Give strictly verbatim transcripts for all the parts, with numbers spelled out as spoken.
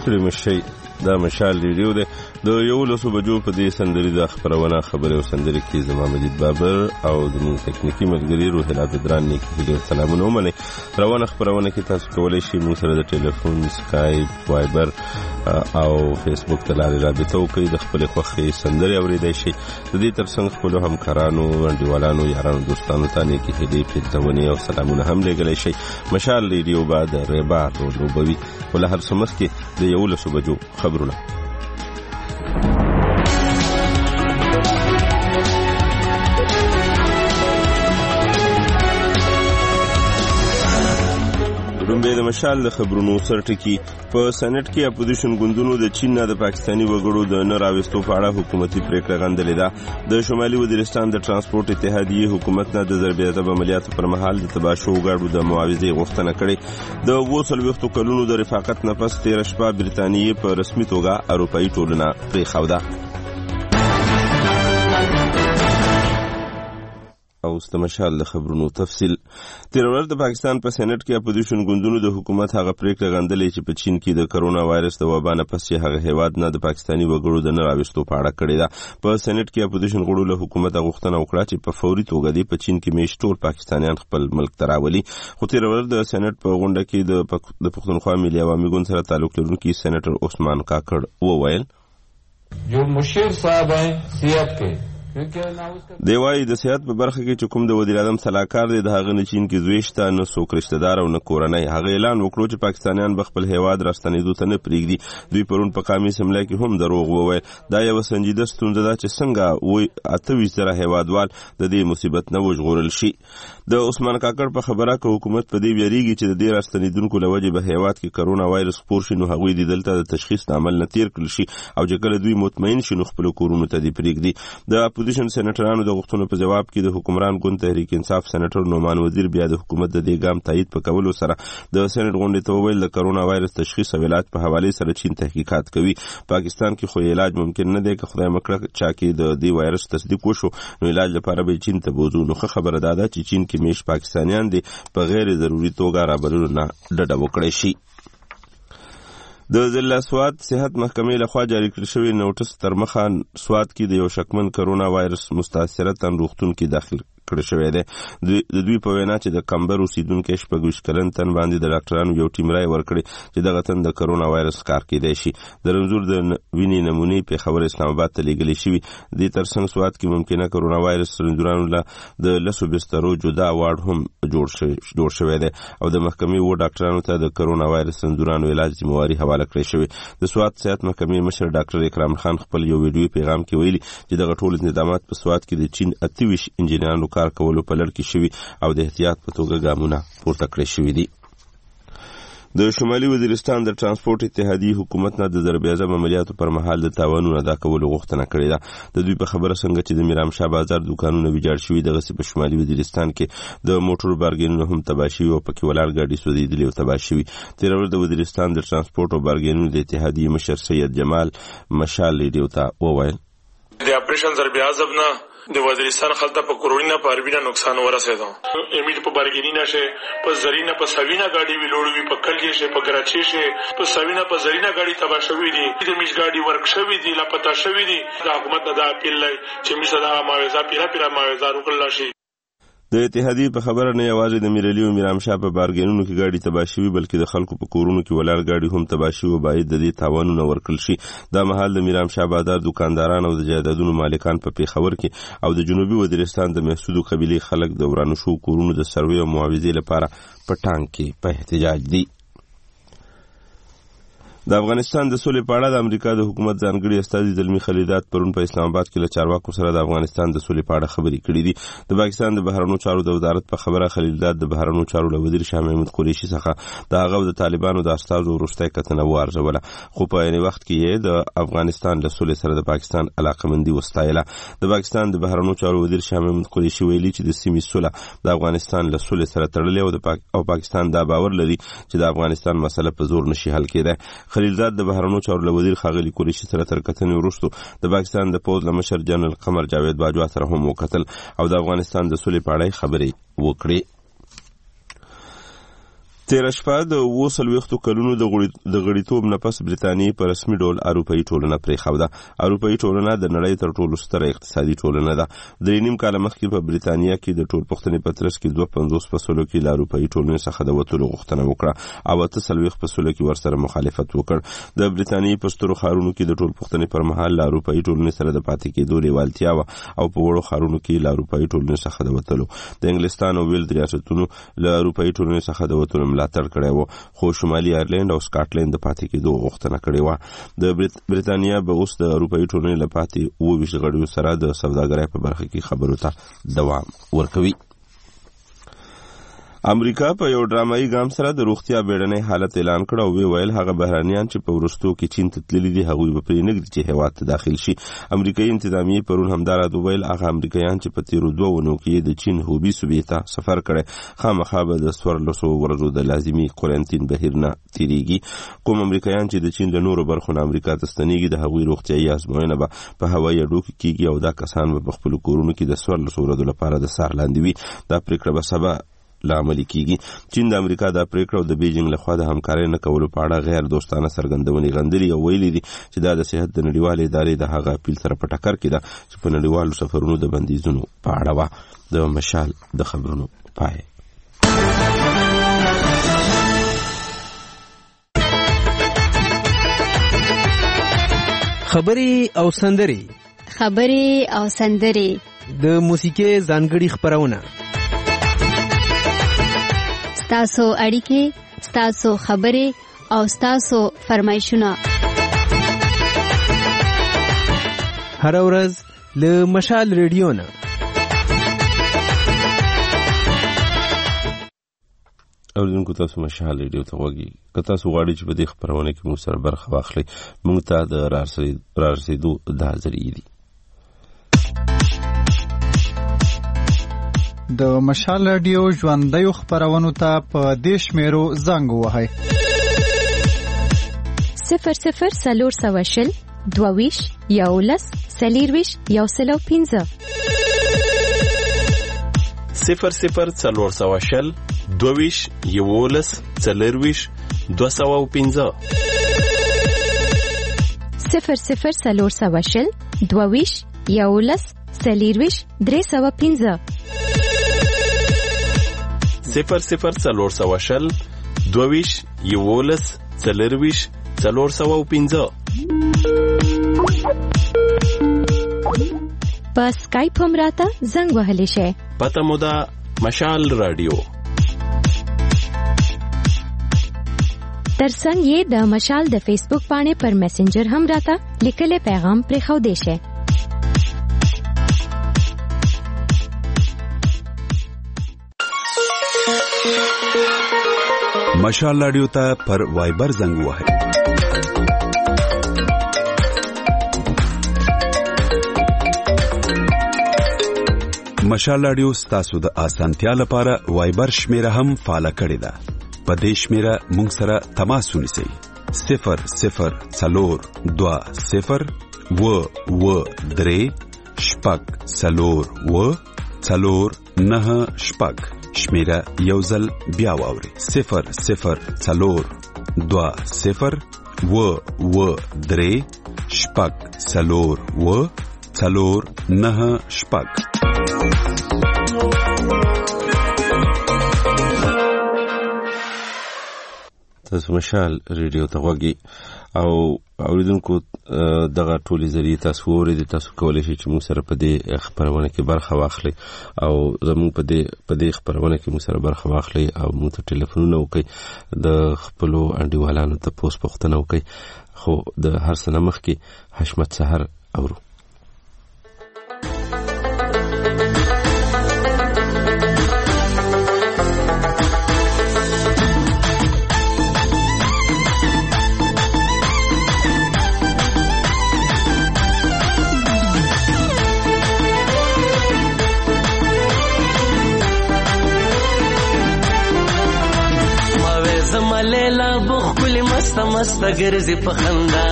ستړي مشئ. دا مشال ریډیو دی. د یولسو بجو په دې سندریزه خپرونه خبرې او سندرې کې زما مجید بابر او زموږ تکنیکي ملګري روحیلا بدران نیکي هیلې او سلامونه ومنئ. روانه خپرونه کې تاسو کولی شئ موږ سره د ټلیفون، سکایپ، وایبر او فیسبوک ته لارې رابطه وکړئ. د خپلې خوښې سندرې اورېدی شئ. د دې تر څنګ خپلو همکارانو، انډیوالانو، یارانو، دوستانو ته نیکي هیلې، پیرزونې او سلامونه هم لیږلی شئ. مشال ریډیو به د ریبار رول لوبوي. خو له هر څه مخکې د یولسو بجو خبرونه. لومبې د مشال د خبرونو سرټکی. په سنټ کې اپوزیشن ګوندونو د چین نه د پاکستاني وګړو د نه راوستو په اړه حکومتي پریکړه غندلې ده. د شمالي وزیرستان د ترانسپورت اتحادیې حکومت نه د ضربېدب عملیاتو پر مهال د تباشو ګاډو د معاوضې غوښتنه کړې. د اووه څلوېښتو کلونو د رفاقت نه پس تېره شپه برټانیې په رسمي توګه اروپایي ټولنه پرېښوده. او ست مشال د خبرونو تفصیل. تیر ورځ د پاکستان په سېنات کې اپوزیشن ګوندونو د حکومت هغه پریکړه غندلې چې په چین کې د کرونا وایرس د وبا نه پس هغه هیواد نه د پاکستاني وګړو د نه راوستو په اړه کړې ده. په سېنات کې اپوزیشن غړو له حکومت غوښتنه وکړه چې په فوري توګه د په چین کې میشت ټول پاکستانیان خپل ملک ته راولي. خو تیر ورځ د سېنات په غونډه کې د پښتونخوا ملي عوامي ګوند سره تعلق لرونکي سېنیټر عثمان کاکړ وویل جو مشیر صاحب ہیں صحت کے دی وایي د صحت په برخه کې چې کوم د وزیر اعظم سلاکار دی د هغه نه چین کې زوی شته، نه څوک رشته دار او نه کورنۍ. هغه اعلان وکړو چې پاکستانیان به خپل هیواد راستنېدو ته نه پرېږدي. دوی پرون په قامي اسمبلی کې هم دروغ وویل. دا یوه سنجیده ستونزه ده چې څنګه اته ویشت زره هیوادوال د دې مصیبت نه وژغورل شي. د عثمان کاکړ په خبره که حکومت په دې ویریږي چې د دې راستنېدونکو له وجې به هیواد کې کرونا وایرس خپور شي، نو هغوی دې دلته د تشخیص د عمل نه تېر کړل شي او چې کله دوی مطمئن شي نو خپلو کورونو ته دې پرېږدي. د اپوزیشن سېنیټرانو د غوښتنو په جواب کې د حکمران ګوند تحریک انصاف سېنیټر نعمان وزیر بیا د حکومت د دې ګام تایید په کولو سره د سېنیټ غونډې ته وویل د کرونا وایرس تشخیص او علاج په حوالې سره چین تحقیقات کوي. پاکستان کې خو علاج ممکن نه دی که خدای مکړه چا کې د دې وایرس تصدیق وشو نو علاج لپاره به چین ته بوځو. نو ښه خبره دا ده چې چین کې میش پاکستانیان دي په غیر ضروري توګه رابللو نه ډډه وکړی شي. د ضلع سوات صحت محکمې لخوا جاری کړل شوی نوټس تر مخه سوات کې د یو شکمن کرونا وایرس مستاثره تن روغتون کې داخل کړی شوی دی. د دوی په وینا چې د کمبر اوسیدونکي شپږ ویشت کلن تن باندې د ډاکټرانو یو ټیم رای ورکړی چې دغه تن د کرونا وایرس ښکار کیدی شي. د رنځور د وینې نمونې پېښور اسلام آباد ته لیږلې شوي. دې تر څنګ سوات کې ممکنه کرونا وایرس رنځورانو له د لسو بسترو جدا وارډ هم جوړ شوی دی او د محکمې اووه ډاکټرانو ته د کرونا وایرس رنځورانو علاج ذمهواري حواله کړی شوی. د سوات صحت محکمې مشر ډاکټر اکرام خان خپل یو ویډیوي پیغام کې ویلي چې دغه ټول انتظامات په سوات کې د چین اته ویشت انجینرانو کار کولو په لړ کې شوي او د احتیاط په توګه ګامونه پورته کړی شوي دي. د شمالي وزیرستان د ترانسپورت اتحادیې حکومت نه د ضربېعظم عملیاتو پر مهال د تاوانونو ادا کولو غوښتنه کړې ده. د دوی په خبره څنګه چې د میرامشاه بازار دوکانونه ویجاړ شوي، دغسې په شمالي وزیرستان کې د موټرو بارګینونه هم تباه شوي او پکې ولاړ ګاډي سوځېدلي او تباه شوي. تېره ورځ د وزیرستان د ترانسپورت او بارګینونو د اتحادیې مشر سید جمال مشال ریډیو ته وویل د اپریشن ضربېعظم نه د وزیرستان خلته په کورونا په اروینه نقصان ورسېدو. امیډ په بارګینینا شه په زرینا په سوینا گاډي ویلوړوي په کلګي شه په ګراچي شه په سوینا په زرینا گاډي تبا شوی دي. د میش گاډي ورک شوی دي، لا پتا شوی دي. د حکومت د اپیل لای چې میشه دا معاوضه پیرا پیرا معاوضه وکړل شي. د اتحادیې په خبره نه یوازې د میرعلي او میرامشاه په بارګینونو کې ګاډي تباه شوي بلکې د خلکو په کورونو کې ولاړ ګاډي هم تباه شوي او باید د دې تاوانونه ورکړل شي. دا مهال د میرامشاه بازار دوکانداران او د جایدادونو مالکان په پېښور کې او د جنوبي وزیرستان د محسودو قبیلې خلک د ورانو شوو کورونو د سروې او معاوضې لپاره په ټانک کې په احتجاج دي. د افغانستان د سولې په اړه د امریکا د حکومت ځانګړي استازي زلمي خلیلزاد پرون په اسلام آباد کې له چارواکو سره د افغانستان د سولې په اړه خبرې کړې دي. د پاکستان د بهرنیو چارو د وزارت په خبره خلیلزاد د بهرنیو چارو له وزیر شاه محمود قریشي څخه د هغه د طالبانو د استازو وروستۍ کتنه وارزوله، خو په عین وخت کې یې د افغانستان له سولې سره د پاکستان علاقمندي وستایله. د پاکستان د بهرنیو چارو وزیر شاه محمود قریشي ویلي چې د سیمې سوله د افغانستان له سولې سره تړلې او د پاک او پاکستان دا باور لري چې د افغانستان مسله په زور نشي حل کېدای. خلیلزاد د بهرنیو چارو له وزیر ښاغلي قریشي سره تر کتنې وروسته د پاکستان د پوځ له مشر جنرال قمر جاوید باجوا سره هم وکتل او د افغانستان د سولې په اړه خبرې وکړې. تیره شپه د اووه څلوېښتو کلونو د غړیتوب نه پس برټانیې په رسمي ډول اروپایي ټولنه پرېښوده. اروپایي ټولنه د نړۍ تر ټولو ستره اقتصادي ټولنه ده. درې نیم کاله مخکې په برټانیه کې د ټولپوښتنې په ترڅ کې دوه پنځوس فصلو کې له اروپایي ټولنې څخه د وتلو غوښتنه وکړه او اته څلوېښت فصلو کې ورسره مخالفت وکړ. د برټانیې په سترو ښارونو کې د ټولپوښتنې پر مهال له اروپایي ټولنې سره د پاتې کېدو لیوالتیا وه او په وړو ښارونو کې له اروپایي ټولنې څخه د وتلو. د انګلستان او ویلز ریاستونو له اروپایي ټولنې څخه د وتلو ملاتړ کړی و، خو شمالي ایرلینډ او سکاټلینډ د پاتې کېدو غوښتنه کړې وه. د برټانیه به اوس د اروپایي ټولنې له پاتې اووه ویشت غړیو سره د سوداګرۍ په برخه کې خبرو ته دوام ورکوي. امریکا په یو ډرامایي ګام سره د روغتیا بیړنی حالت اعلان کړ او وی ویل هغه بهرانیان چې په وروستو کې چین ته تللي دي هغوی به پرې نږدي چې هېواد ته داخل شي. امریکایي انتظامیې پرون همدارد وویل هغه امریکایان چې په تېرو دوه اونو کې د چین هوبي صوبې ته سفر کړی خامخا به د څوارلسو ورځو د لازمي قرنطین بهیر نه تېرېږي. کوم امریکایان چې د چین د نورو برخو نه امریکا ته ستنېږي د هغوی روغتیایي ازموینه به په هوایي اډو کې کېږي او دا کسان به په خپلو کورونو کې د څوارلسو ورځو لپاره د څار لاندې وي. دا پرېکړه به سبا لامل کیږي. چین د امریکا د پریکړه او د بیجینګ لخوا د همکارۍ نه کولو په اړه غیر دوستانه څرګندونې غندلې او ویلي دي چې دا د صحت د نړیوالې ادارې د هغه اپیل سره په ټکر کې ده چې په نړیوالو سفرونو د بندیزونو په اړه وه. د مشال د خبرونو پای. خبرې او سندرې خبرې او سندرې د موسیقي ځانګړي خبرونه ستاسو اړیکې، ستاسو خبرې او ستاسو فرمایشونه هر ورځ له مشال ریډیو نه. اوریدونکو تاسو مشال ریډیو ته غوږی که تاسو غواړئ چې په دې خپرونه کې موږ سره برخه واخلئ موږ ته د رارسېدو دا ذریعې دي. د مشال رادیو ژوندیو خبرونو ته په دې شمیرو زنګ ووهئ: صفر صفر څلور سوه شل دوه ویشت یولس څلېرویشت یو سل او پنځه صفر صفر څلور سوه شل دوه ویشت یولس څلېرویشت دوه سوه او پنځه صفر صفر څلور سوه شل دوه ویشت یولس څلېرویشت درې سوه پنځه صفر صفر څلور سوه شل دوه ویشت یولس څلېرویشت څلور سوه او پنځه. په سکایپ هم راته زنګ وهلی شئ. پته مو ده مشال رادیو. ترڅنګ یې د مشال د فیسبوک پاڼې پر میسنجر هم راته لیکلی پیغام پرېښودی شئ. مشال رادیو ته پر وایبر زنګ وهئ. مشال رادیو ستاسو د اسانتیا لپاره وایبر شمیره هم فعال کړې ده. په دې شمیره مونږ سره تماس ونیسئ: صفر صفر څلور دوه صفر و و درې شپږ څلور و څلور نه شپږ. شمیره یو ځل بیا واورئ: صفر صفر څلور دوه صفر و و درې شپږ څلور و څلور نه شپږ. تاسو مشال ریډیو ته غوږی او اوریدونکو دغه ټولې ذریعې تاسو اورئ. تاسو کولی شئ چې موږ سره په دې خپرونه کې برخه واخلئ او زموږ په دې په دې خپرونه کې موږ سره برخه واخلئ او موږ ته ټلیفونونه وکړئ، د خپلو انډیوالانو تپوس پوښتنه وکړئ. خو د هر څه نه مخکې حشمت سحر اورو. لیلا بخکلی مست مست گرزی پخندا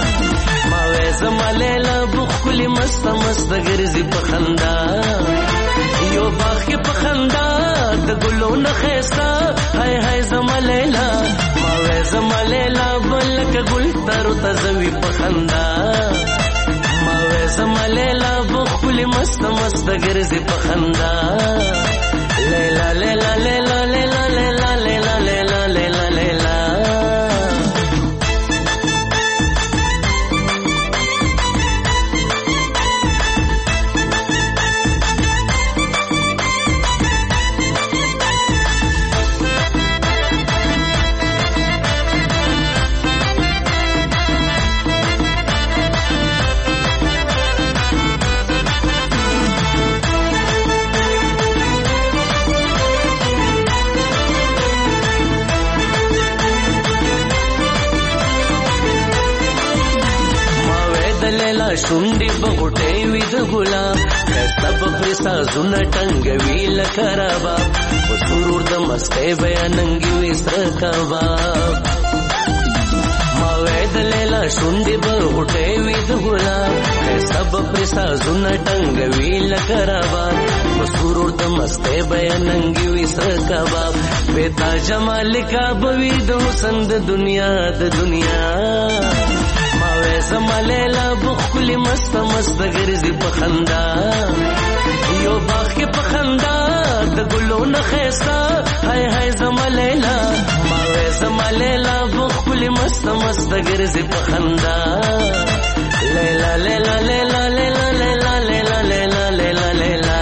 ما وې زما لیلا بخکلی مست مست گرزی پخندا یو باغ کې په خندا د ګلو نه ښایسته هاي هاي زما لیلا ما وې زما لیلا بلکه ګل ترو ته زوی په خندا ما وې زما لیلا بخل مست مست ګرځي په خندا لیلا لیلا لیلا لیلا لیلا لیلا لیلا لیلا لیلا شونډې بغوټې وي د ګلاب ښایسته به پرې سازونه ټنګوي لکه رباب په سرور د مستۍ بیا ننګې وي سره کباب ما وې د لیلا شونډې بغوټې وي د ګلاب ښایسته به پرې سازونه ټنګوي لکه رباب په سرور د مستۍ بیا ننګې وي سره کباب بې تا جمال کعبه وي د حسن د دنیا د دنیا زما لیلا بخلی مست مست ګرځي په خندا یو باغ کې په خندا د ګلو نه ښایسته هاي هاي زما لیلا ما وې زما لیلا بخلی مست مست ګرځي په خندا لیلا لیلا لیلا لیلا لیلا لیلا لیلا لیلا لیلا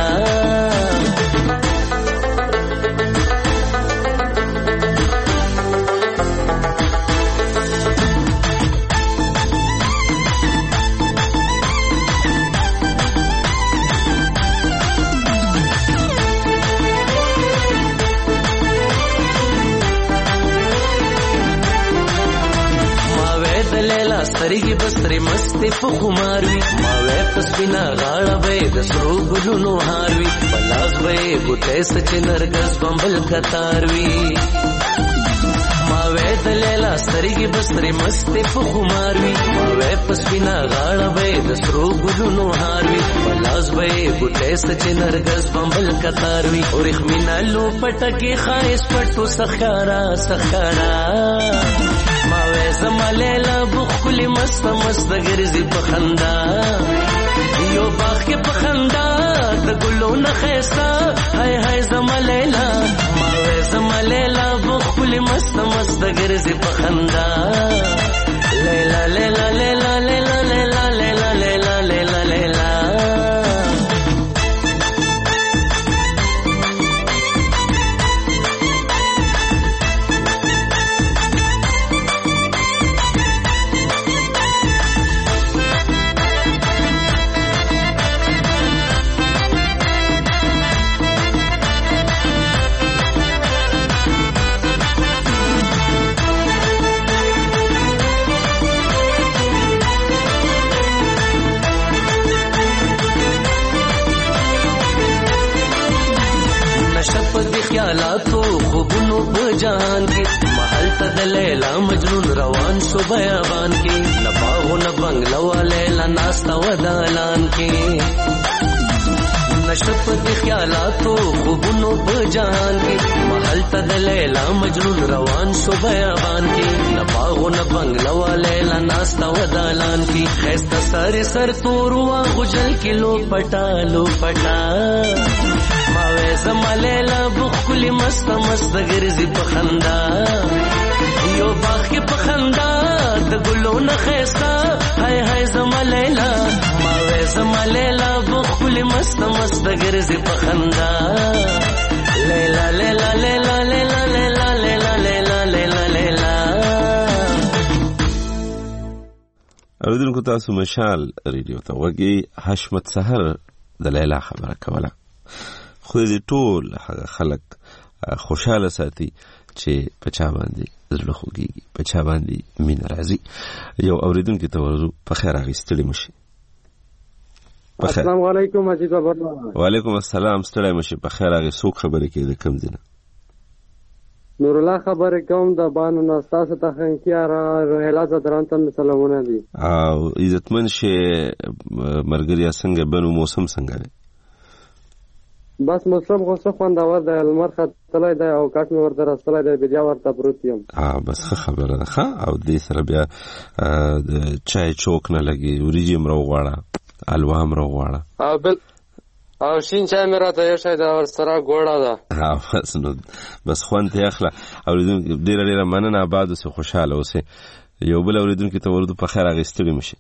سترګې بسترې مستې په خمار وي ما وې په سپینه غاړه به د سرو ګلونو هار وي په لاس به یې ګوتې سچې نرګس بمبل کتار وي ما وې د لیلا سترګې بسترې مستې په خمار وي ما وې په سپینه غاړه به یې د سرو ګلونو هار وي په لاس به یې ګوتې سچې نرګس بمبل کتار وي وریښمینه لوپټه کې ښایست پټو سخاره سخاره ما وې زما لیلا بخلی مست مست ګرځي په خندا یو باغ کې په خندا د ګلو نه ښایسته هاي هاي زما لیلا ما وې زما لیلا بخلی مست مست ګرځي په خندا لیلا لیلا لیلا لیلا لیلا لیلا لیلا لیلا لیلا خیالاتو خوبونو په جهان کې محل ته د لیلا مجنون روان شو بیابان کې نه باغو نه بنگله وا لیلا ناسته و دالان کې نشپ د خیالاتو خوبونو په جهان کې محل ته د لیلا مجنون روان شو بیابان کې نه باغو نه بنگله وا لیلا ناسته و دالان کې ښایسته سر سر تور وا غجل کې لو پټا لو پټا ما وې زما لیلا بخلی مست مست ګرځي په خندا یو باغ کې په خندا د ګلو نه ښایسته هاي هاي زما لیلا ما وې زما لیلا بخلی مست مست ګرځي په خندا لیلا لیلا لیلا لیلا لیلا لیلا لیلا لیلا لیلا اوریدونکو تاسو مشال ریډیو ته وګي حشمت سحر د لیلا خبره کوله خو دې ټول هغه خلک خوشاله ساتي چې پچا باندې زړه خوږي پچا باندې مين راځي یو اوریدونکو ته ورزو په خیر اغستلی مشي السلام علیکم حاجی بابا وعلیکم السلام ستړی مشي په خیر اغه څوک خبره کوي د کم دینه نور الله خبره کوم د بانو ناستاسه ته خنکیار روحلا زدران ته سلامونه دي او عزتمن شه مرګریا څنګه بنو موسم څنګه دی بس مشروب خو څه خوندور دی، لمر ختلی دی او کټ مې ورته راستلی دی، بیا ورته پروت یم. بس ښه خبره ده. ښه او دې سره بیا د چای چوک نه لګي، وریجې هم راوغواړه، الوا هم راوغواړه او بل او شین چای مې راته ایښی دی ورسره ګوړه ده. بس نو بس خوند ترې اخله. اورېدونکي ډېره ډېره مننه، آباد اوسې، خوشحاله اوسې. یو بل اورېدونکي ته ورودو په خیر، هغې ستړي مه شي.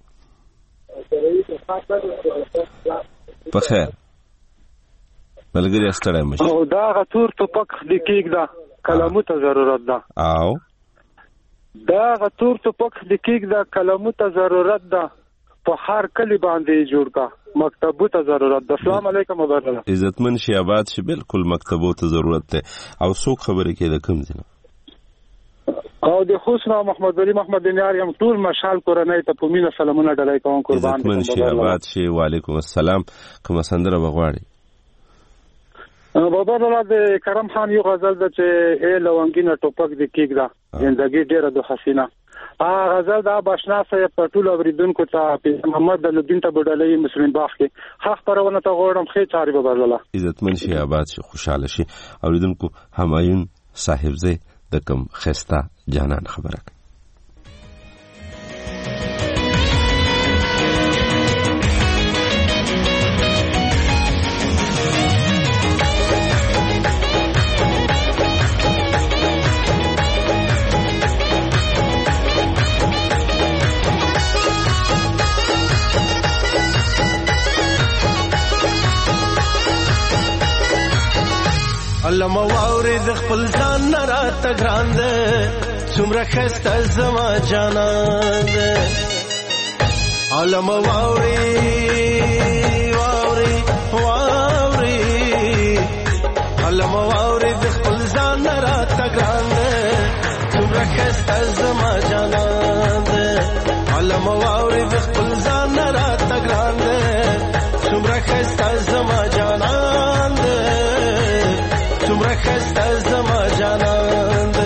په خیر ملګری ستړی مه شي. او دا هغه تور ټوپک د کېږده کلمو ته ضرورت ده. او دا هغه تور ټوپک د کېږده کلمو ته ضرورت ده، په هر کلی باندې جوړ کا، مکتبو ته ضرورت ده. السلام علیکم وبرکاته. عزتمن شي، آباد شي. بالکل مکتبو ته ضرورت ده. او څوک خبرې کوي د کوم ځای؟ او د حسن محمد ولی محمد دینار یم، ټول مشال کورنۍ ته په مینه سلامونه ډالۍ کوم. قربان عزتمن شي، آباد شي. وعلیکم السلام. کومه سندره بغواړي؟ بابا الله د کرم خان یو غزل ده چې ای لونګینه ټوپک د کېږده زندګي ډېره د حسینه. هغه غزل دا باشنا سه په ټول اوریدونکو ته محمد الدین ته بډلې مسلمان باغ کې ښه خبرونه ته غوړم. خې چاري بابا الله عزتمن شي، آباد شي، خوشاله شي. اوریدونکو همایون صاحبزی د کوم خسته جانان خبره کوي. علم واوري د خپل ځان نه راته ګران ده، څومره ښایسته زما جانان ده. علم واوري واوري واوري علم واوري د خپل ځان نه راته ګران ده، څومره ښایسته زما جانان ده. علم واوري د خپل ځان نه راته ګران ده، څومره ښایسته زما جانان ده، څومره ښایسته زما جانان ده.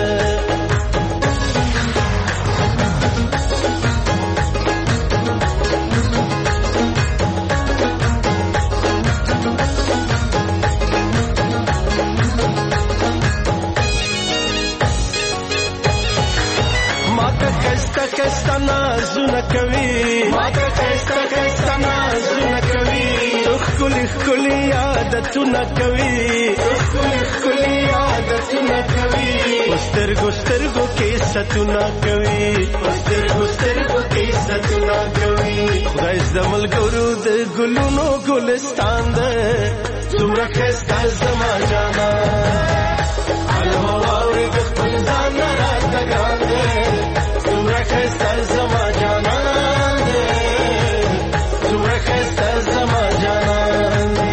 ماته ښایسته ښایسته نازونه کوي، ماته ښایسته ښایسته نازونه کوي، ښکلي ښکلي عادتونه کوي، ښکلي ښکلي عادتونه کوي، په سترګو سترګو کې ستونه کوي، په سترګو سترګو کې ستونه کوي. خدای زده ملګرو د ګلونو ګلستان ده، څومره ښایسته زما جانان. علم واوري د خپل ځان نه راته ګران ده، څومره ښایسته زما جانان ده، څومره ښایسته زما جانان ده.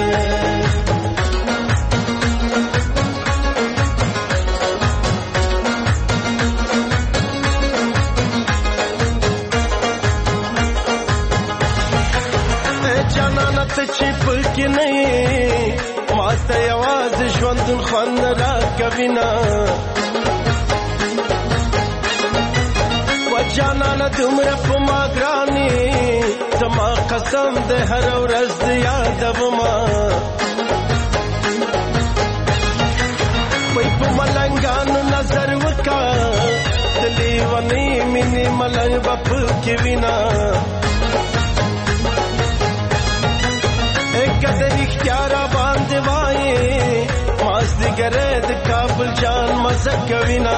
جانانه ته چې پکې نه یې، ماته یوازې ژوندون خوند راکوي نه. و جانانه دومره په ما ګرانې، زما قسم دی هره ورځ د یادومه. وای په ملنګانو نظر وکړه، د لیونۍ مینې ملنګ به پکې وینه. کده رښتیا را باندې وایې، مازدیګری د کابل جان مزه کوي نه.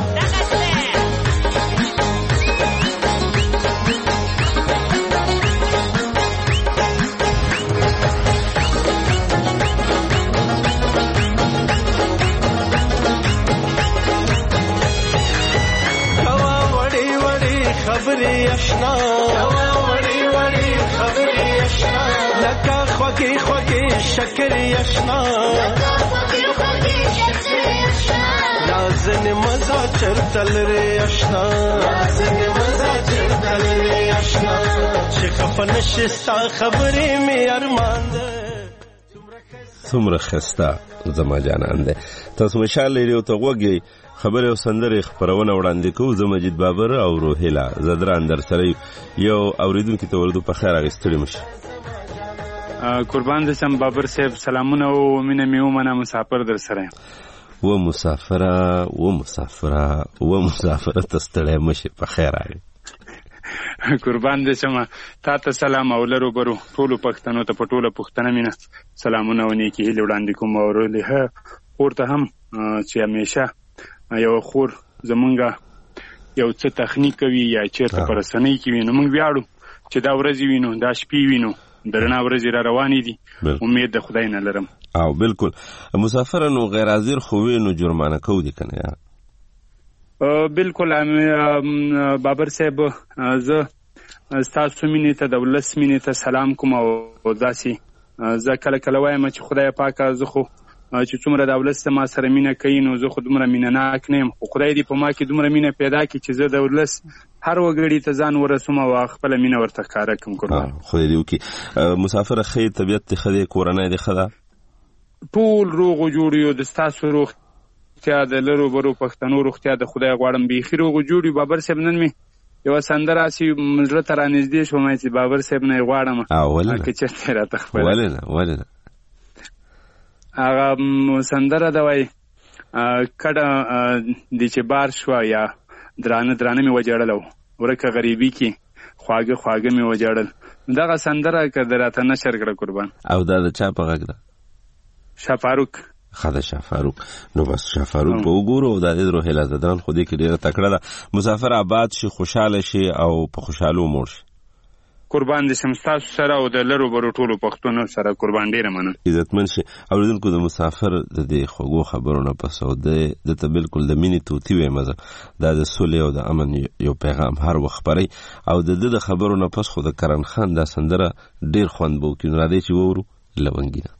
کوا وړې وړې خبرې اشنا، کوا وړې وړې خبرې اشنا، لکه خوږې خوږې شکرې اشنا، لکه خوږې خوږې شکرې اشنا. رازنې مزه چرته لرې اشنا، رازنې مزه چرته لرې اشنا، چې خفه نشې ستا خبرې مې ارمان ده. څومره ښایسته زما جانان ده. تاسو مشال ریډیو ته غوږ یې، خبرې او سندرې خپرونه وړاندې کوو. زه مجید بابر او روهیله زدران در سره یو اورېدونکي ته ورودو په خیر، هغې ستړي مه شي. قربان دې شم بابر صاحب، سلامونه او مینه مې ومنه، مسافر در سره و مسافره و مسافره و مسافره ته ستړی مشي، په خیر راغی. قربان دې شم، تا ته سلام او لرو برو ټولو پښتنو ته په ټوله پښتنه مینه سلامونه او نیکې هیلې وړاندې کوم. او له خور ته هم چې همیشه یو خور زمونږ یو څه تخنیک کوي یا چېرته په رسنۍ کې وي، نو موږ ویاړو چې دا ورځې وینو، دا شپې وینو، درنه ورځې را روانې دي. امید د خدای نه لرم. او بالکل مسافر نو غیر حاضر خو نو جرمانه کو دي کنه یار. بالکل بابر صاحب، زه ستاسو مینې ته د ولس مینې ته سلام کوم. او داسې زه کله کله وایم چې خدای پاکه زه خو چې څومره د ولس ما سره مینه کوي، نو زه خو دومره مینه ناک نه یم، خو خدای دې په ما کې دومره مینه پیدا کړي چې زه د ولس هر وګړي ته ځان ورسوم او خپله مینه ورته ښکاره کړم. قربان خدای دې وکړي. مسافره ښه طبیعت دې ښه دی، کورنۍ دې ښه ده؟ ټول روغ او جوړ یو. د ستاسو روغتیا، د لرو برو پښتنو روغتیا د خدای غواړم بیخي روغ او جوړ یو. بابر صاحب نن مې یوه سندره هسې زړه ته رانږدې شوم چې بابر صاحب نه یې غواړم که چېرته راته خپله. ولې نه ولې نه هغه سندره ده وایي کډه دې چې بار شوه یا درانه درانه مې وجړل، ورکه غریبي کې خواږه خواږه مې وجړل. دغه سندره که د راته نشر کړه قربان. او دا د چا په غږ ده؟ شاه فاروق. ښه ده شاه فاروق. نو بس شاه فاروق به وګورو. او دا د روحیله زدران خو دې کې ډېره تکړه ده. مسافر آباد شي، خوشحاله شي او په خوشحالو موړ شي. قربان دې شم ستاسو سره او د لرو برو ټولو پښتنو سره. قربان ډېره مننه. عزتمن شي. اورېدونکو د مسافر د دې خوږو خبرو نه پس او د ته بالکل د مینې توتي وایم زه، دا د سولې او د امن یو پیغام هر وخت خپروي. او د ده د خبرو نه پس خو د کرن خان دا سندره ډېر خوند به وکړي. نو راځئ چې وورو لونګینه.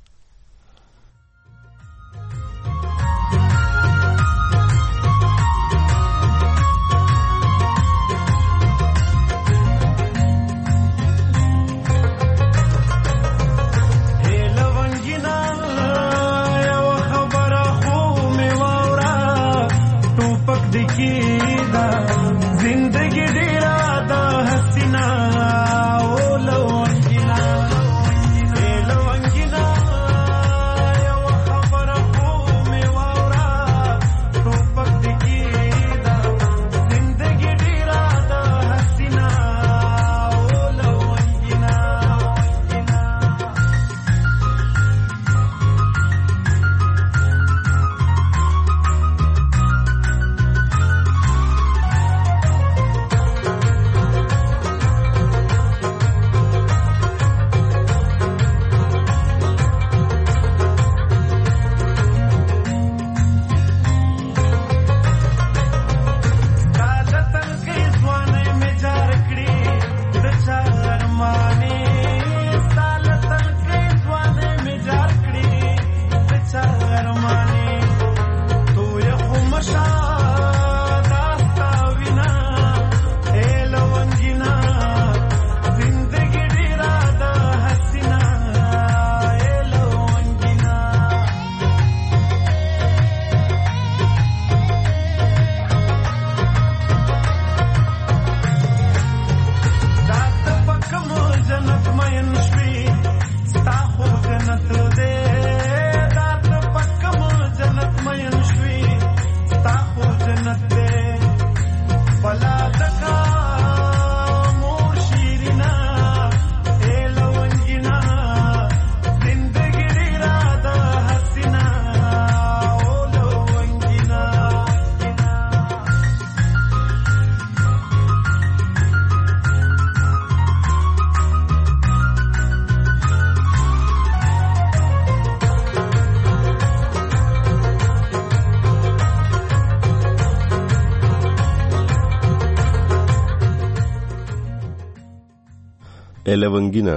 لونګینه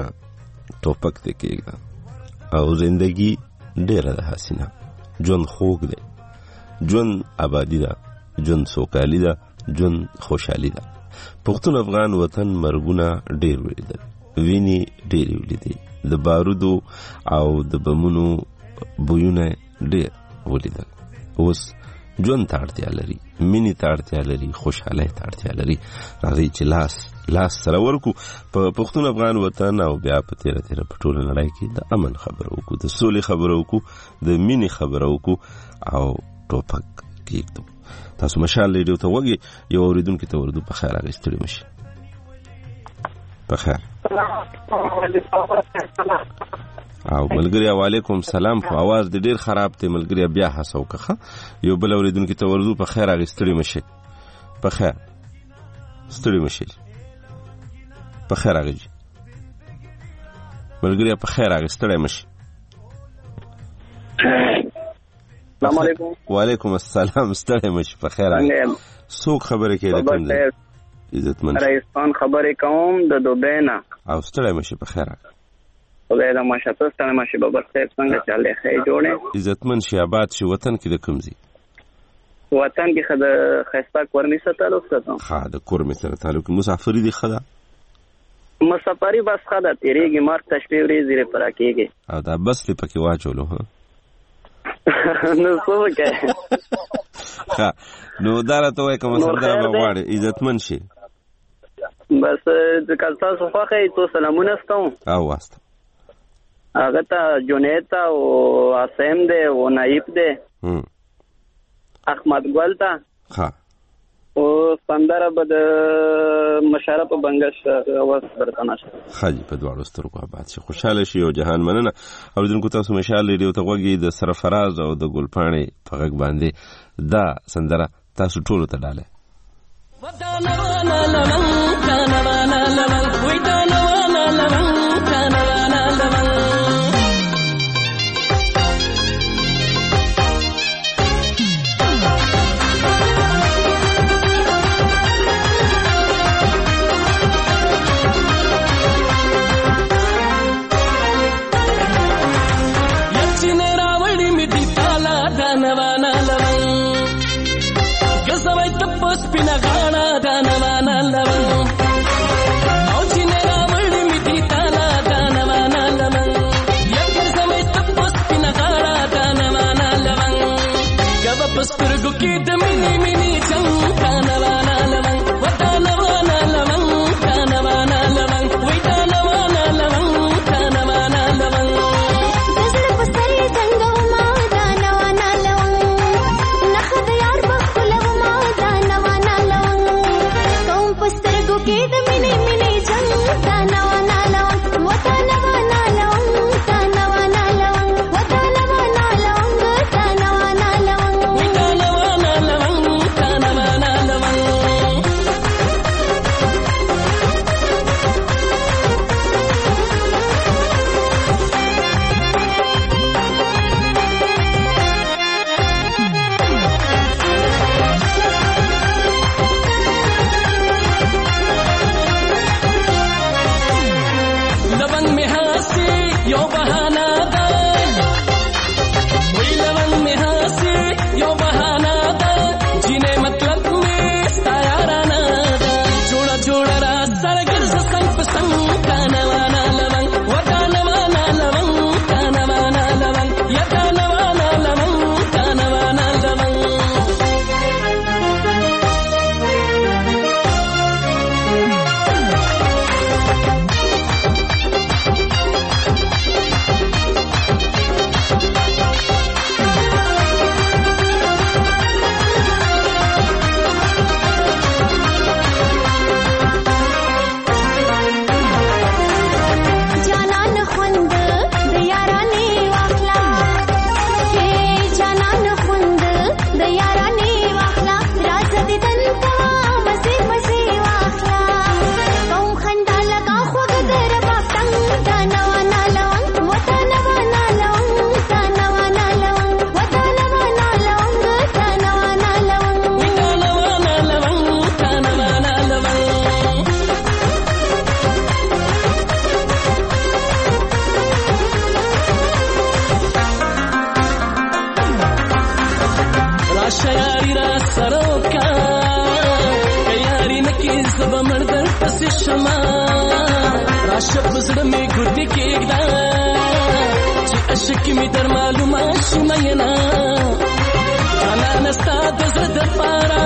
ټوپک دې کېږده او زندگی ډېره ده حسینه. ژوند خوږ دی، ژوند آبادي ده، ژوند سوکالي ده، ژوند خوشحالي ده. پښتون افغان وطن مرګونه ډېر ولیدل، وینې ډېرې ولیدې، د بارودو او د بمونو بویونه ډېر ولیدل. اوس ژوند ته اړتیا لري، مینې ته اړتیا لري، خوشحالۍ ته اړتیا لري. راځئ چې لاس لاس سره ورکو په پښتون افغان وطن او بیا په تیره تیره په ټوله نړۍ کې د امن خبره وکړو، د سولې خبره وکړو، د مینې خبره وکړو او ټوپک کېږدو. تاسو مشال ریډیو ته وږي یو اورېدونکي ته وردو. په خیر هغې ستړي مشي. په خیر او ملګری وعلیکم سلام. خو आवाज د ډیر خراب دی ملګری، بیا هڅه وکړه یو بل اورېدونکي ته ورځو. په خیر هغې ستړي مشي. په خیر ستړي مشي. په خیر هغې جي ملګری، په خیر هغې ستړی مشي. السلام علیکم. وعلیکم السلام. ستړی مشي. په خیر هغې څوک خبرې کوي؟ د کوم ځای؟ عزتمن رئیس خان خبرې کوم د دوبۍ نه. او ستړی مشي. په خیر هغې خدای دا ماشه ته ستړی مشي. بابر صاحب څنګه چلې ښې جوړې؟ عزتمن شي آباد شي. وطن کې د کوم ځای؟ وطن کې ښه د ښایسته کورمې سره تعلق ساتم. ښه د کورمې سره تعلق. مسافري دې ښه ده؟ مسافري بس ښه ده، تېرېږي مرګ ته شپې ورځې پرې پوره کېږي. او دا بس دې پکې واچولو ها؟ نو څه وکړې؟ ښه نو دا راته وایه که مسافر به غواړې عزتمن شي. بس که تاسو خوښه یې څو سلامونه ستوم. او واستم هغه ته جنید ته او عاصم دی او نایب دی احمد ګل ته ښه او سندره به د مشرف بنګش اواز درته نشه. ښه جي په دواړو سترګو آباد شي، خوشحاله شي او جهان مننه. اورېدونکو تاسو مشال ریډیو ته غوږ د سرفراز او د ګلپاڼې په غږ باندې دا سندره تاسو ټولو ته ډالۍ. عشق می در معلومه شماینا انا نستا د زړه د پاره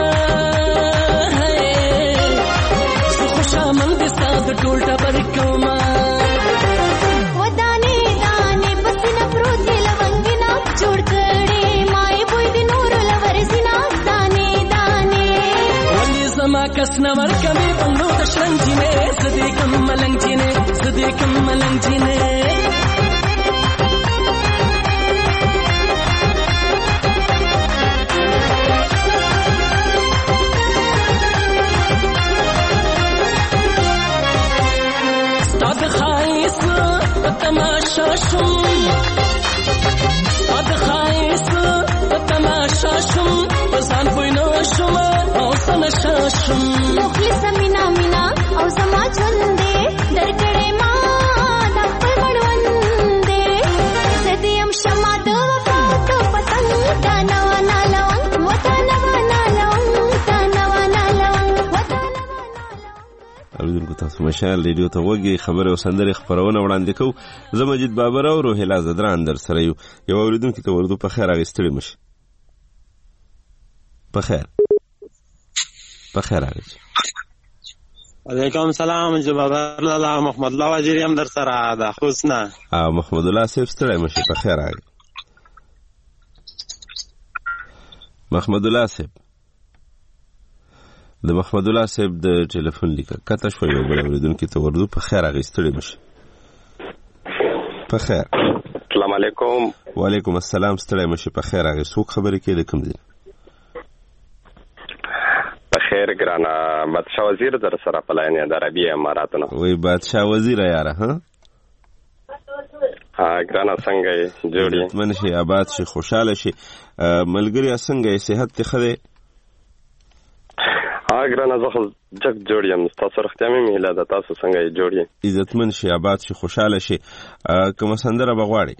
زه خو شامل دې ستا د ټول ټبر کومه ودانې دانې پسینه پروت دې لونګینه جوړ کړې مای بوی دې نور لورزینه دانې دانې ولې زما کس نه ورکوي بنګلو د شرنګ جینې زه دې کم ملنګ جینې زه دې کم ملنګ جینې تماشا شم اد خایس تماشا شم پسان پوینو شم او سمشا شم مخلص مینا مینا او زما چوندې درکړې ما د خپل مړوندې زدیم شمع د وفا ته پتنګ دا نو نه لونګ وتا نو نه لونګ تا نو نه لونګ وتا نو اوریدونکو تاسو مشال ریډیو ته وګورئ خبره او سندرې خبرونه وړاندې کوو زه مجید بابر او روهیلا زدران در سره یو یو اوریدونکو ته ورته په خیر اغستړي مشه په خیر په خیر اغستړي علیکم سلام جو بابر لالا محمد الله وزیری هم در سره ده خوسنه ا محمد الله سیف ستړي مشه په خیر اغستړي محمد الله سیف د محمد الله صاحب د ټلیفون لیکه کته شو یو بل اوریدونکو ته ورته په خیر اغستړي مشه په خیر السلام علیکم وعلیکم السلام ستړي مشه په خیر اغستو خبرې کې د کوم دي په خیر ګرانا بادشاہ وزیر در سره پلاین د عربی اماراتونو وای بادشاہ وزیر یاره ها ها ګرانا څنګه جوړی منشي آباد شي خوشاله شي ملګری څنګه صحت ته خره ها ګرانا زه جګ جوړیم تاسو رښتیا مې مهله ده تاسو څنګه جوړی عزتمن شي آباد شي خوشاله شي کوم سندره بغواړي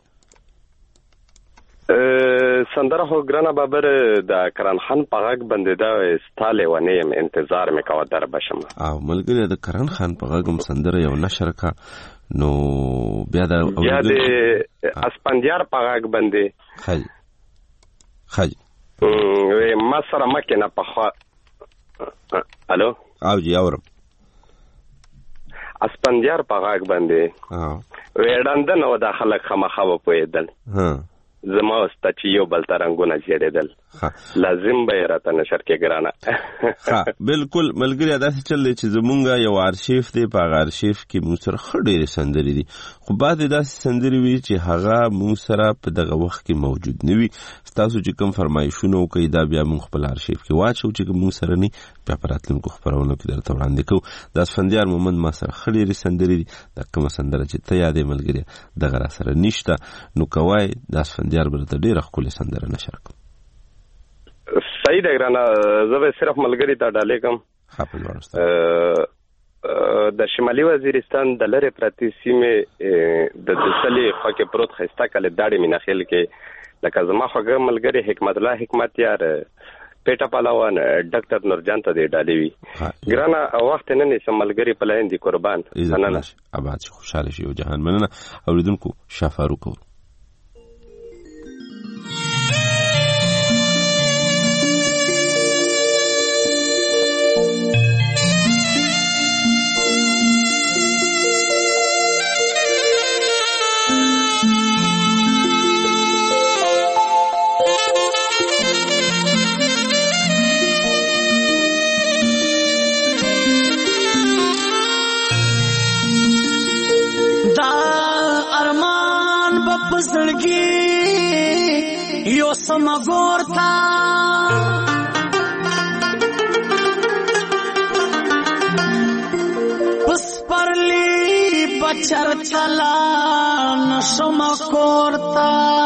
سندره هو ګرانا بابر د کران خان پغاګ باندې دا استاله ونیم انتظار مې کاوه در بشم او ملګری د کران خان پغاګم سندره یو نشر کا نو بیا د بیا د اسپندیار پغاګ باندې خای خای ما سره مکه نه پخوا الو او جی اورم اسپندیار پغاګ باندې ها وېډاند نو د خلک خمخه و پویدل ها زما واست چې یو بل ترنګونه جوړېدل لازم به راته نشر کې ګرانه ها بالکل ملګری داسې چل چې زمونږه یو ارشیف دی په ارشیف کې موږ سره خډېرې سندرې دي خو بعد داسې سندرې وي چې هغه موږ سره په دغه وخت کې موجود نه وي تاسو چې کوم فرمایشونه وکړئ دا بیا موږ خپل ارشیف کې واچو چې موږ سره نه په پراتلونکو خبرونو کې درته وړاندې کوو د اسفندیار مومند ما سره خډېرې سندرې دي دا کومه سندره چې ته یادې ملګری دغه را سره نشته نو کوای د اسفندیار برته ډېره ښکلې سندره نشر کوم صحیح دی ګرانه زه به صرف ملګری ته ډالې کوم د شمالي وزیرستان د لرې پرتې سیمې د دسلې خوا کې پروت ښایسته کلی داړې میناخیل کې لکه زما خوږه ملګری حکمت الله حکمتیار پیټه پهلوان ډاکټر نورجان ته دې ډالې وي ګرانه وخت نه نیسم ملګری په لاین دي قربان مننه آباد شي خوشحاله شي او جهان مننه اوریدونکو شافاروق यो समगोरता बस परली बचर चला नशमकोरता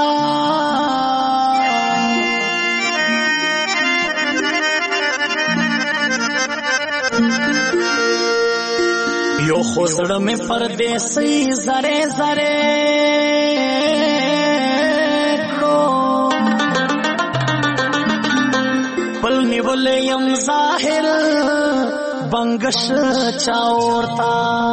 यो खुसड़ में परदेसी जरे जरे निवलयम जाहिर बंगश चाओरता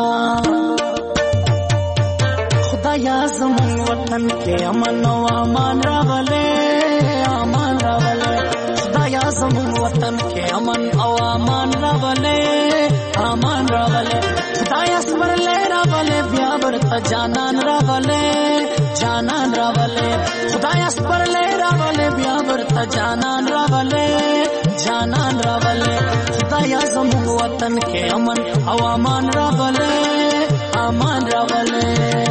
खुदाया ज़मीन वतन के अमन व अमान रावले अमान रावले زمون وطن کې امن او امان راولې امان راولې خدای اسمر لې راولې بیا ورته جانان راولې جانان راولې خدای اسمر لې راولې بیا ورته جانان راولې جانان راولې خدای زمون وطن کې امن او امان راولې امان راولې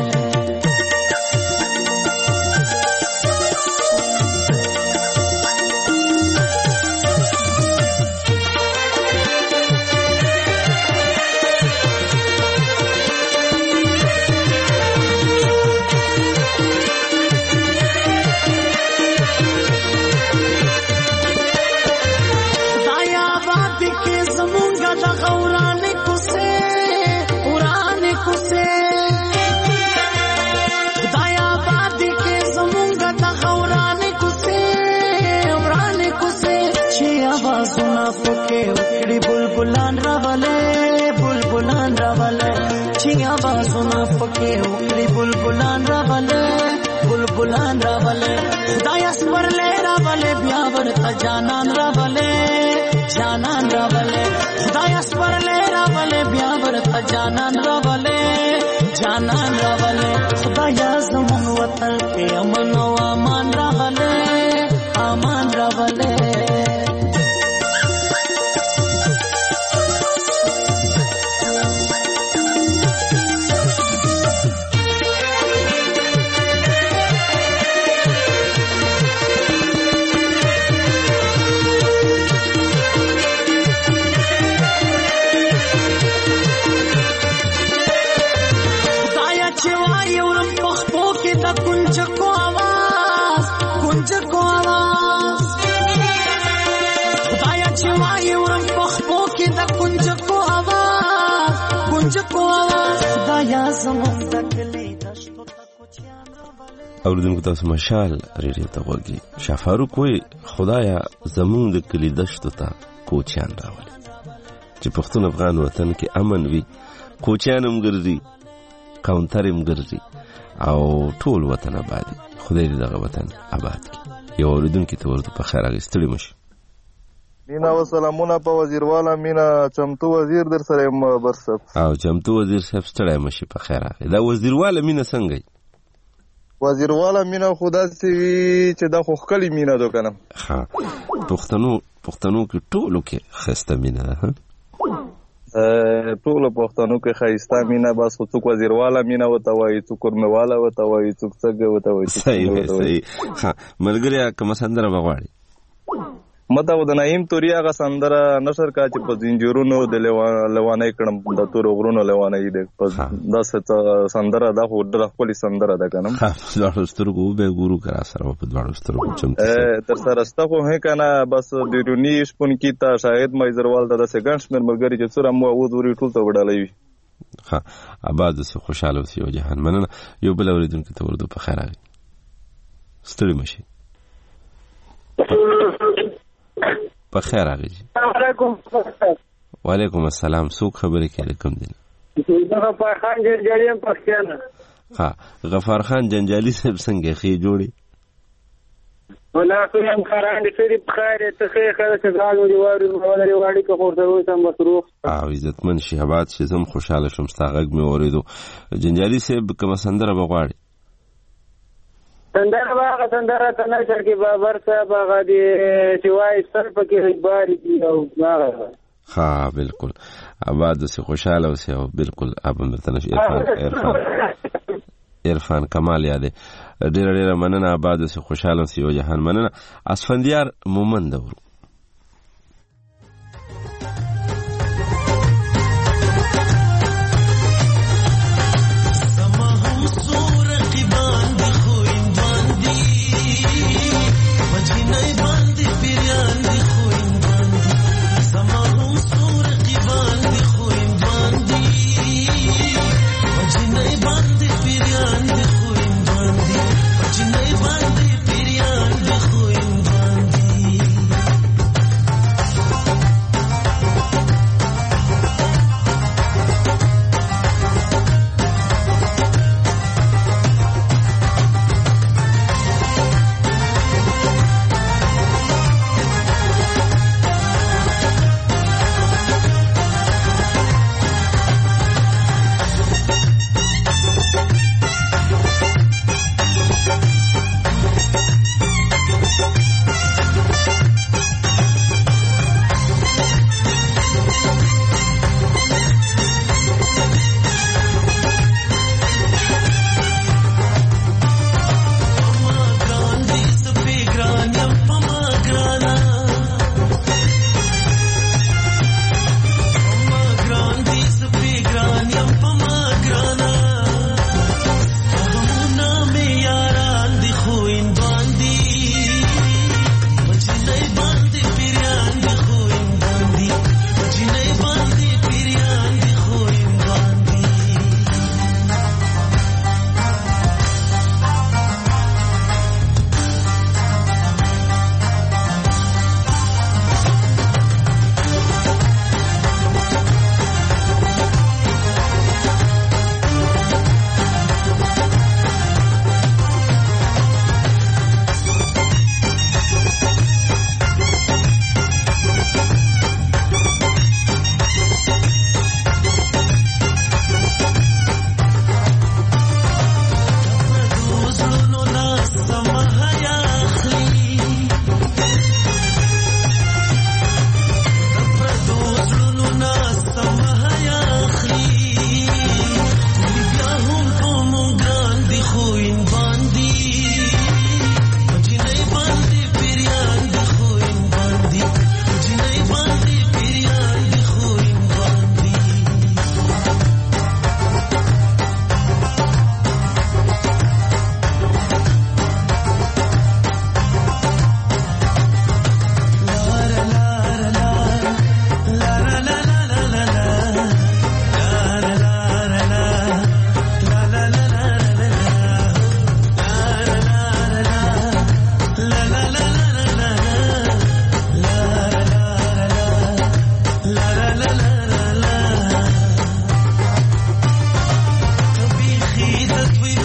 बुलबुलान रावले बुलबुलान रावले चिया बासुना पके उकड़ी बुलबुलान रावले बुलबुलान रावले खुदाया स्वर ले रावले ब्यावर ता जानन रावले जानन रावले खुदाया स्वर ले रावले ब्यावर ता जानन रावले जानन रावले खुदाया ज़मन वतन के अमन व अमान रावले अमान रावले اوریدونکو تاسو مشال ریډیو ته وګورئ شفاروق وای خدایا زمونږ د کلی دشتو ته کوچیان راولي چې پښتون افغان وطن کې امن وي کوچیان هم ګرځي کاونټر هم ګرځي او ټول وطن آباد خدای دې دغه وطن آباد کړي یو اوریدونکو ته ورته په خیر راغستړي مشه مینا و سلامونه په وزیروالا مینا چمتو وزیر در سره برسب او چمتو وزیر صاحب ستړی مشه په خیر راغی دا وزیروالا مینا څنګه وزیروالا مینا خدا سی چې دا خو خلی مینا دو کنه ها پښتنو پښتنو کې ټولو کې خسته مینا ده ټولو پښتنو کې خسته مینا بس خو څوک وزیروالا مینا وته وایي څوک کورموالا وته وایي څوک څنګه وته وایي صحیح صحیح ها ملګری کوم سندره بغواړي مته د نعیم توري هغه سندره نشر کا چې په زنجیرونو د لوانې کړم د تور غرونو لوانې دې په داسه سندره دا خو د خپل سندره ده کنه ها د سترګو به ګورو کرا سره په دواړو سترګو چمته تر سره ستا خو هه کنه بس د رونی شپون کی تا شاهد مېزروال د سګنش مر ملګری چې سره مو او دوری ټول ته وډالوي ها آباد سه خوشاله اوسې او جهان مننه یو بل اوریدونکو ته ورته په خیر راغی ستړي مشي په خیر راغی وعلیکم وعلیکم السلام څوک خبرې کوي کوم دي غفار خان جنجالي پښتانه ها غفار خان جنجالي صاحب څنګه خې جوړي ولا کوم خاران دې فری بخیر ته خې خره چې غاړو دی واري ولا وړي کو ورته وسم مصروف او عزتمن شهبات چې زم خوشاله شوم ستاغه مې اوریدو جنجالي صاحب کوم سندره بغواړي سندره باغ سندره تنه چې بابر صاحب هغه دی چې وای سر پکې باری دی او هغه ها بالکل آباد سے خوشاله اوسه او بالکل اب مرتنش عرفان عرفان عرفان کمال یاده ډیر ډیر مننه آباد سے خوشاله اوسه او جهان مننه اسفندیار مومند ورو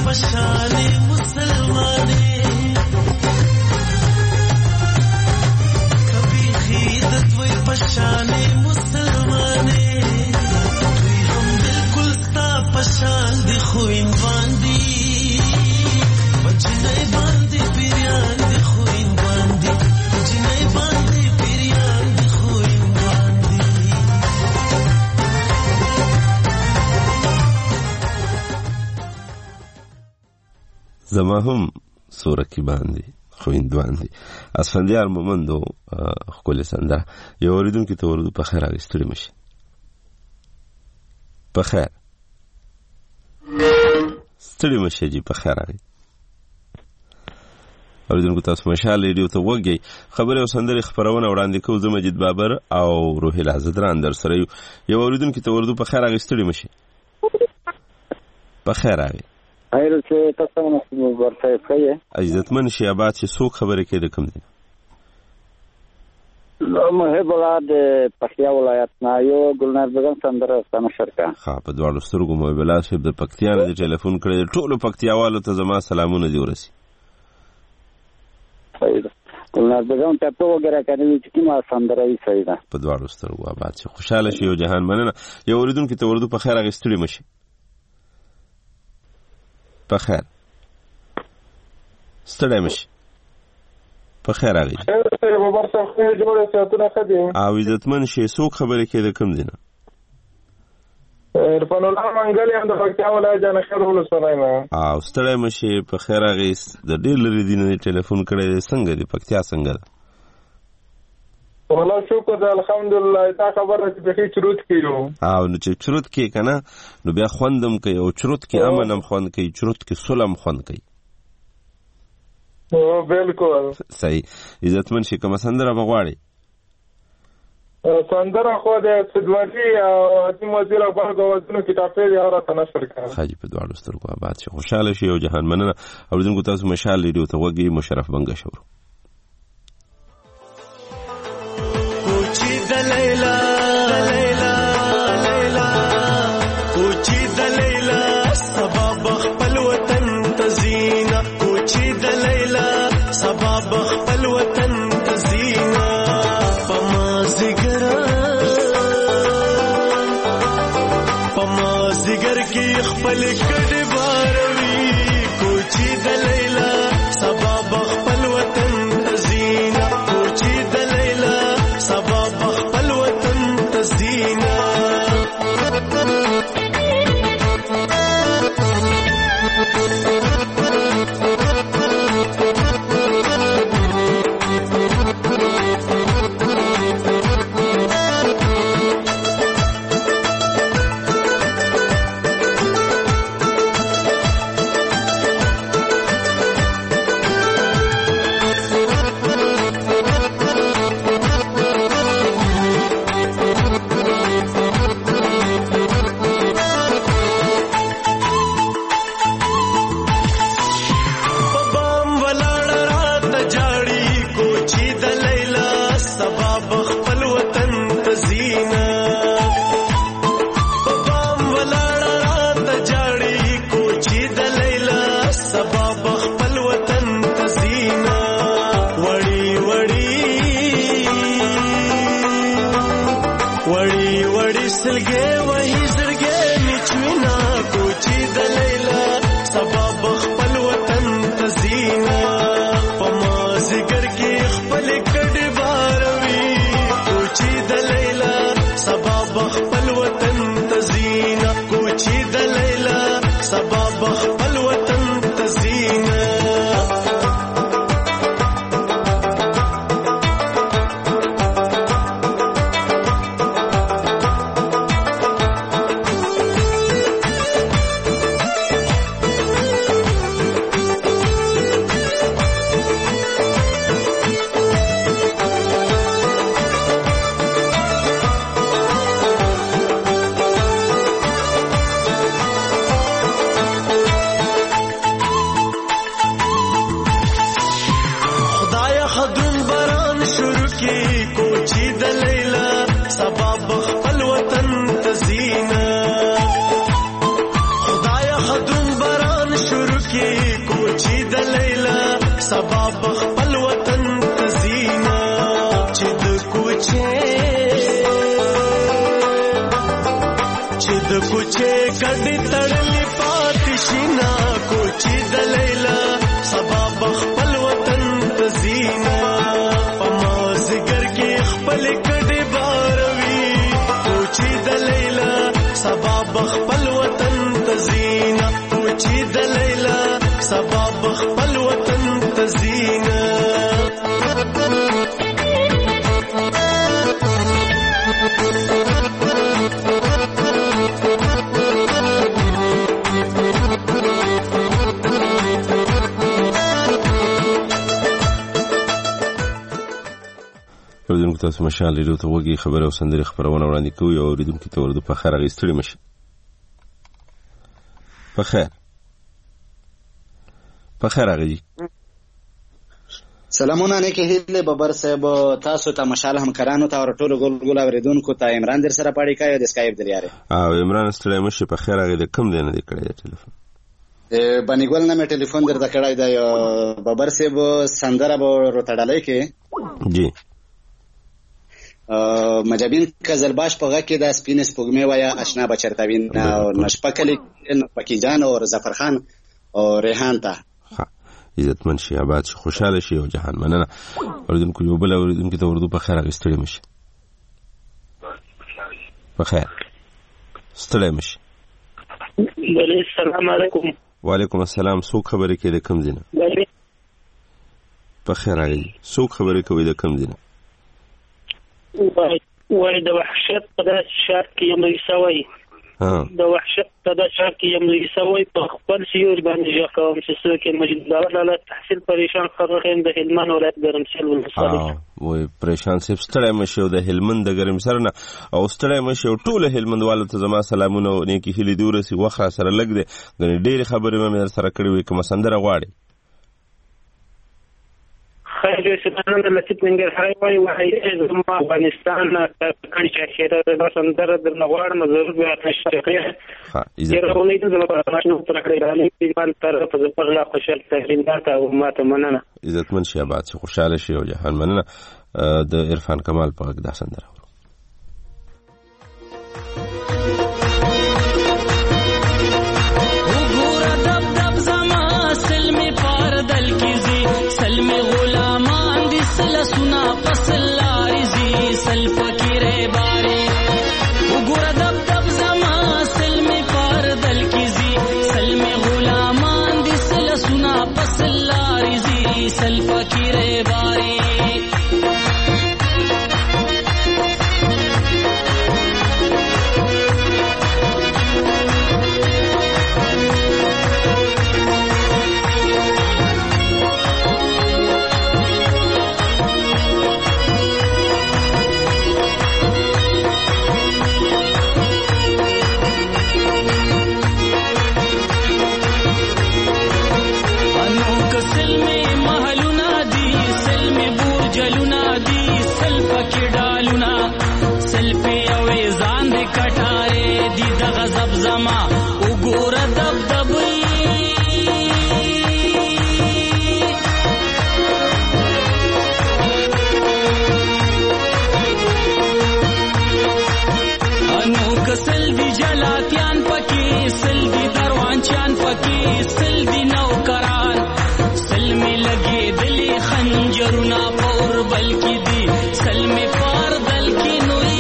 پشانې مسلمانې کبي خید دوی پشانې مسلمانې دوی هم بالکل ستا پشان دي خو ان باندې بچنه باندې پیران دي خو ان باندې بچنه باندې پیران دي خو ان باندې زما هم سورکی باندې خویندوان دي اسفندیار مومندو خپل سندره یو اوریدونکو ته ورودو په خیر راغستړي مشي په خیر ستړي مشي جی په خیر راغی اوریدونکو تاسو مشال ریډیو ته وګورئ خبره او سندره خبرونه وړاندې کوم زه مجید بابر او روحي لازدران در سره یو اوریدونکو ته ورودو په خیر راغستړي مشي په خیر راغی خیر چې تاسو مو ورته کوي عزتمن شي آباد چې څوک خبره کوي د کوم دي مه بلاد پکتیا ولایت نه یو ګلنار بیگم سندره ستانه شرکا ها په دواړو سترګو مو بلاد شپ د پکتیا نه ټلیفون کړی ټولو پکتیاوالو ته زما سلامونه دی ورسي ګلنار بیگم ته په وګړه کنه چې کومه سندره یې صحیح ده په دواړو سترګو آباد شي خوشاله شي او جهان مننه یو اوریدونکو ته ورودو په خیر غستړي مشي په خیر ستړی مشي په خیر راغی او عزتمن شي څوک خبرې کوي د کوم دینه عرفان الله منګل یم د پکتیا ولایت جانخیر ولسوالۍ نه او ستړی مشي په خیر راغی د ډېر لري دینه ټلیفون کړی څنګه دی پکتیا څنګه ده والله شکر ده الحمدلله دا خبره چې به چروت کیو او نو چې چروت کې کنه نو بیا خوندم کوي او چروت کې امنم خوند کوي چروت کې سلم خوند کوي او بالکل صحیح عزتمن شي کوم سندره بغواړي سندره خو د سدوالي او اتم وزیر په غوښتنو کتابه دی اورته نشر کړه خاجي په دواړو سترګو آباد شي خوشاله شي او جهان مننه او دغه تاسو مشال لیدو ته وګي مشرف بنګ شورو دلیلا دلیلا دلیلا کوچی دلیلا سبب خپل وطن تزینا کوچی دلیلا سبب خپل وطن تزینا پمازګر پمازګر کی خپل کډ باروي کوچی دلیلا سبب خپل وطن تزینا کوچی دلیلا سبب خپل وطن تزینا اوریدونکو تاسو مشال ریډیو ته وګورئ خبره او سندري خبرونه وړاندې کوي او اوریدونکو ته ورته په خیر غیستړي مشه په خیر په خیر غږی سلامونه نیکه هیله ببر صاحب تاسو ته مشال همکارانو ته ورټولو ګل ګل اوریدونکو ته عمران در سره پاړی کوي د اسکایپ دریاره او عمران ستړی مشه په خیر غږی د کم دی نه دی کړی ټلیفون بنګول نه مې ټلیفون درته کړای دی ببر صاحب سندره به روتړلای کې جی مجابین کزلباش په غږ کې د سپین سپوږمۍ وایا آشنا بچرتاوین او نشپکلی پکی جان او ظفر خان او ریحان ته عزتمن شي آباد شي خوشاله شي او جهان مننه اوریدونکو یو بل اوریدونکو ته ورته په خیر غیستړي مشه په خیر ستړي مشه بله السلام علیکم وعلیکم السلام څوک خبرې کوي د کوم ځای په خیر راغلی څوک خبرې کوي د کوم ځای وای د وحشت په داسې شهر کې یم عیسی وای د وحشت په داسې شهر کې یم عیسی وای په خپل سیور باندې ژغ کوم چې څوک یې مجید داور لاله تحصیل پریشان خبر خیم د هلمند ولایت ګرمسیر ولسوالۍ وای پریشان صاحب ستړی مشه او د هلمند د ګرمسیر نه او ستړی مشه او ټول هلمند والو ته زما سلامونه او نیکی هیلې دې ورسي وخت سره لګ دی غني ډېرې خبرې مې سره کړې وي کوم سندره غواړي خیر سبحان الله لطیف ننګرهار وای وای زما افغانستان کړي چې خیره د سندره د نغواړم ضرور بیا تشریح کړئ ها یره ولې د زما په ماشینو تر کړی راځي ایمان تر په پر لا خوشاله تهرینات او ماته مننه عزتمن شي آباد شي خوشاله شي او جهان مننه د عرفان کمال په غږ دا سندره وګوره دب دب زما سلمي پار دل کیږي سلمي غلامان دي سلسنا پسلاري زي سل فقيره باري وګوره دب دب زما سلمي پار دل کیږي سلمي غلامان دي سلسنا پسلاري زي سل فقيره باري زما وګوره دب دب انو کسل دی جلاتیان پکې سل دی دروانچان پکې سل دی نوکران سل می لګې دلی خنجرونه پور بلکې دی سل می پار دل کې نوې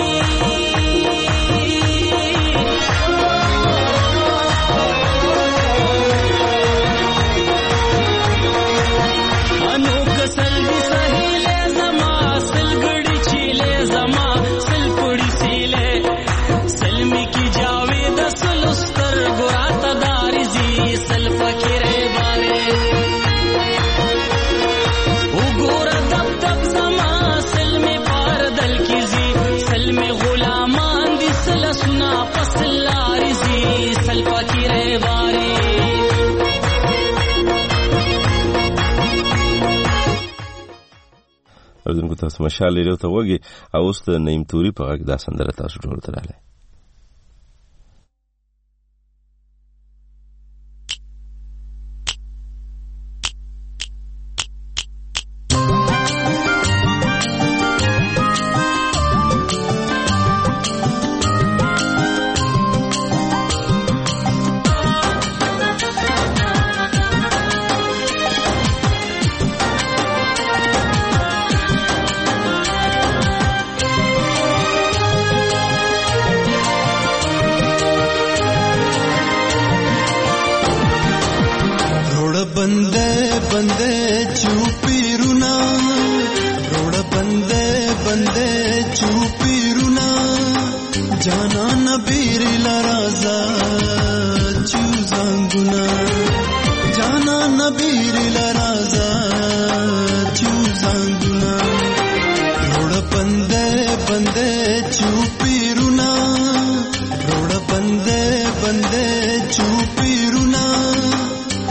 اوریدونکو تاسو مشال ریډیو ته وګورئ او اوس د نعیم توري په غږ دا سندره تاسو ټول ته راغله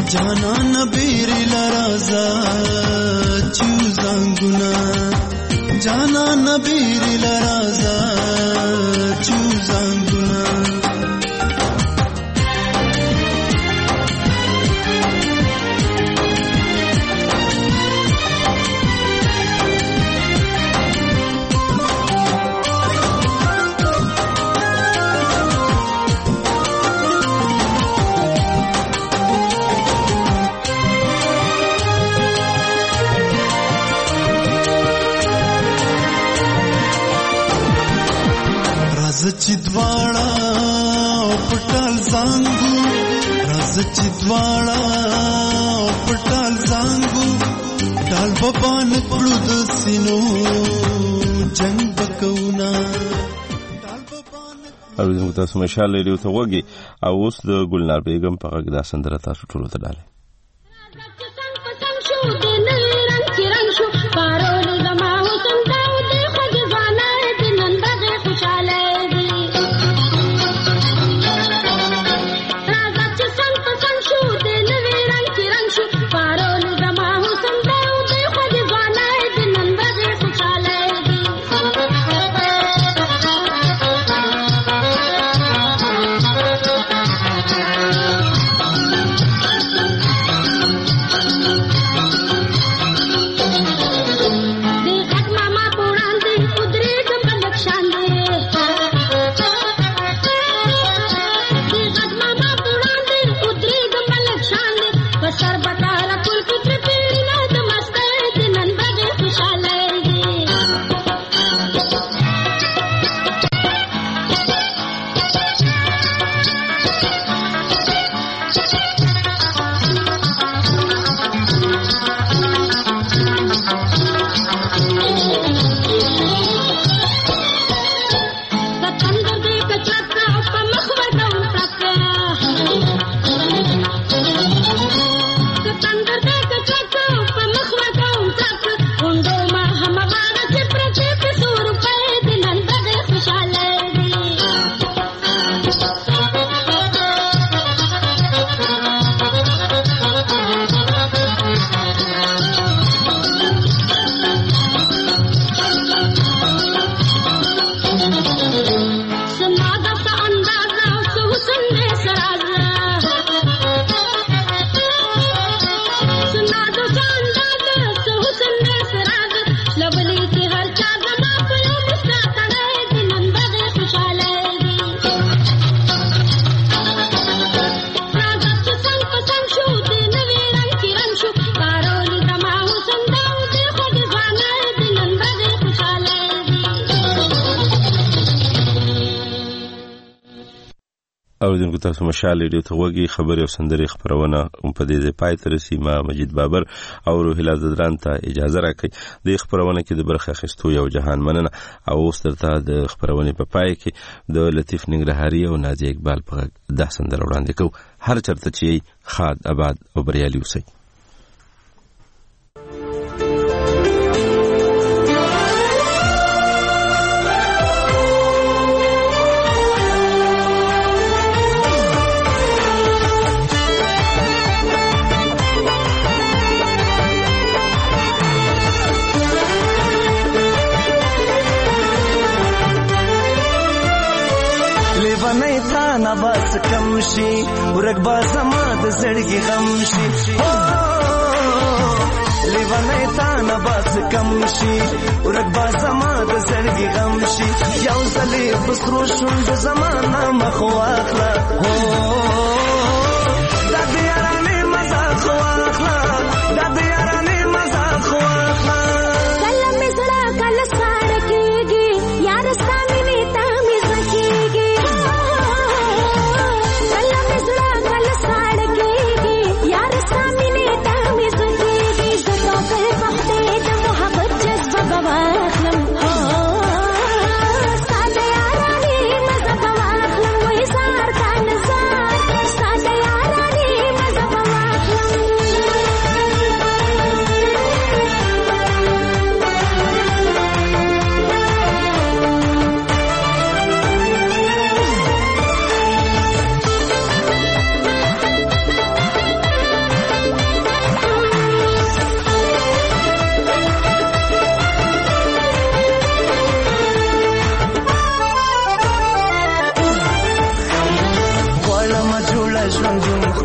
جانا نبیری لرازا چوزانگونا جانا نبیری لرازا چوزانگونا چې دواړه پټال زنګو راز چې دواړه پټال زنګو ټال بابا نکړو د سينو جنگ بکونا اوریدونکو تاسو مشال لري ته وګي او اوس د ګلنار بیگم په غږ دا سندره تاسو ټول ته ډاله اوریدونکو تاسو مشال ریډیو ته وګي خبري او سندري خبرونه په دې ځای پای تر سیمه مجید بابر او روهیلا زدران ته اجازه راکړي د خبرونه کې د برخه اخیستو یو جهان مننه او سترته د خبرونه په پای کې د لطیف ننګرهاري او نازي اقبال په د سندره وړاندې کو هر چرته چې خاد آباد او بریالي اوسئ بس کم شي ورګ با زما د زړګي غم شي لیوانه تا نه بس کم شي ورګ با زما د زړګي غم شي یو ځلې بسرو شوند زمانہ مخواخلا هو د دیارانه مزه خواخلا د دیارانه مزه خواخلا کله مې زړه کله ساړ کېږي یار ستامي تا مې زکیږي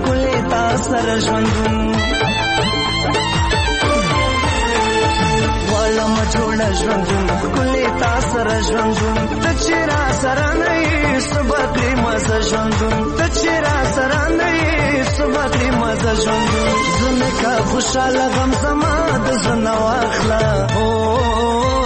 ښکلې تا سره ژوندون غواړم جوړه ژوندون ښکلې تا سره ژوندون ته چې را سره نه یې څه به کړې مزه ژوندون ته چې را سره نه یې څه به کړې مزه ژوندون زه مې که خوشحاله غم زما د زړه نه واخله